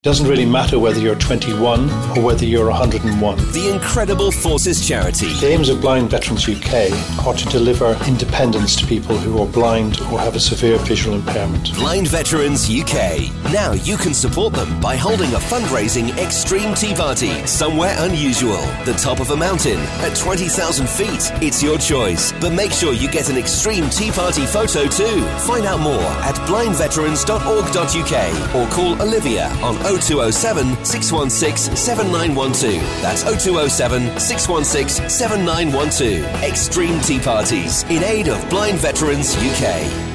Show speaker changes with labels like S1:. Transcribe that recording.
S1: Doesn't really matter whether you're 21 or whether you're 101.
S2: The Incredible Forces Charity.
S1: The aims of Blind Veterans UK are to deliver independence to people who are blind or have a severe visual impairment.
S2: Blind Veterans UK. Now you can support them by holding a fundraising extreme tea party somewhere unusual. The top of a mountain at 20,000 feet. It's your choice, but make sure you get an extreme tea party photo too. Find out more at blindveterans.org.uk or call Olivia on 0207 616 7912. That's 0207 616 7912. Extreme Tea Parties in aid of Blind Veterans UK.